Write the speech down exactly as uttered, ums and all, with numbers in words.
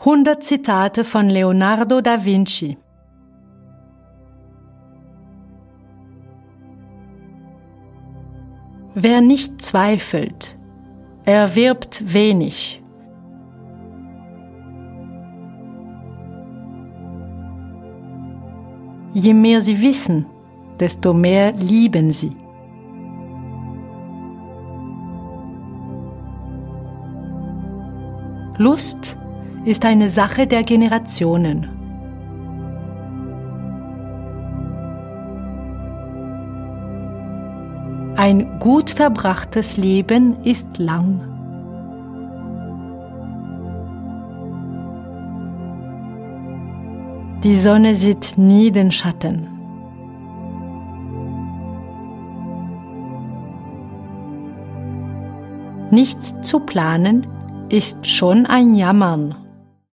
hundert Zitate von Leonardo da Vinci. Wer nicht zweifelt, erwirbt wenig. Je mehr sie wissen, desto mehr lieben sie. Lust ist eine Sache der Generationen. Ein gut verbrachtes Leben ist lang. Die Sonne sieht nie den Schatten. Nichts zu planen ist schon ein Jammern.